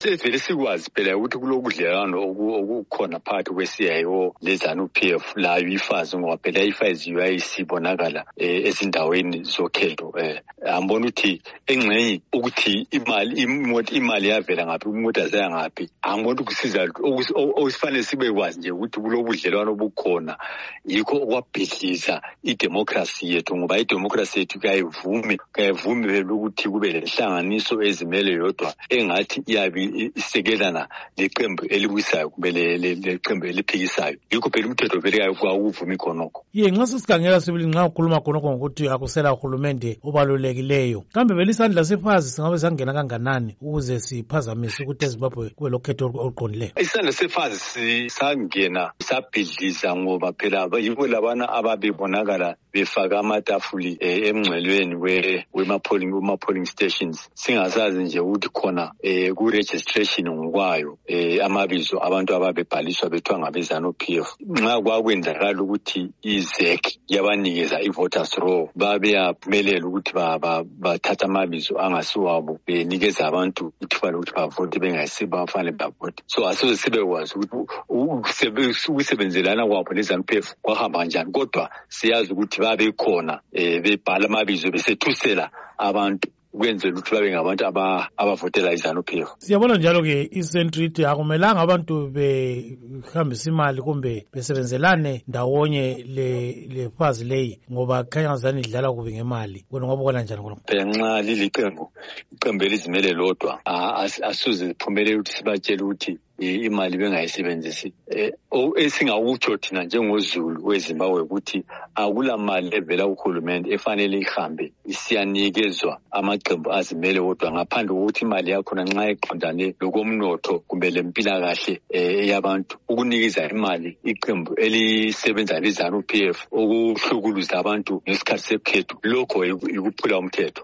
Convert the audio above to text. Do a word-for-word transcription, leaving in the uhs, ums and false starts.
Sivele sikwazi phela ukuthi kulokudlelano okukhona phakathi kwe-C I O lezanu P F layo ifazi ngoba phela ifazi yayisibonakala ezindaweni zokhetho. Ambona ukuthi engxenye ukuthi imali imoto imali yavela ngaphi imoto zaya ngaphi. Angibona ukusiza okufanele sibe kwazi nje ukuthi kulokudlelano obukhona yikho okwabhidliza idemocracy yethu ngoba idemocracy yethu kayivume kayivume ukuthi kube lenhlanganiso ezimele yodwa engathi iyabi isekelana leqembu eliwisayo kube leqembu eliphikisayo. Yikho phela umthetho vele kwakuvuma ikhonokho. Ye nxa sisigangela sibili nxa ukhuluma khonokho ngokuthi akusela uhulumende obalulekileyo. Kambe vele isandla sefazi singabe sangena kanganani ukuze siphazamise ukuthi eZimbabwe kube lokhetho oluqondileyo? Isandla sefazi sangena sabhidliza ngoba phela yibo labana ababebonakala befaka amatafuli emngcelweni wema-polling wema-polling stations. Singazazi nje ukuthi khona ku-registration ngokwayo amabizo abantu ababebhaliswa bethiwa ngabezanu P F. Nxa kwakwenzakala ukuthi i-Z E C yabanikeza i-voters roll babeyaphumelela ukuthi bathatha amabizo angasiwabo benikeza abantu ithuba lokuthi bavote bengayisibo abafanele bavote. So asoze sibekwazi ukuthi ukusebenzelana kwabo lezanu P F kwahamba kanjani, kodwa siyazi ukuthi babekhona bebhala amabizo besethusela abantu ukwenzela ukuthi babe ngabantu abavotela izanu P F. Siyabona njalo ke i-Centrity akumelanga abantu behambisa imali kumbe besebenzelane ndawonye le fazi leyi ngoba khanya ngazani idlala kubi ngemali. Wena ngobona njani khona? Phela nxa liliqembu iqembu elizimele lodwa asuze iphumelele ukuthi sibatshele ukuthi imali bengayisebenzisi. Esingakutsho thina njengoZulu weZimbabwe ukuthi akula mali evela kuhulumende efanele ihambe isiyanikezwa amaqembu azimele wodwa ngaphandle kokuthi imali yakhona nxa iqondane lokomnotho kumbe lempilakahle yabantu. Ukunikeza imali iqembu elisebenza lezanu P F ukuhlukuluza abantu ngesikhathi sekhetho lokho yikuphula umthetho.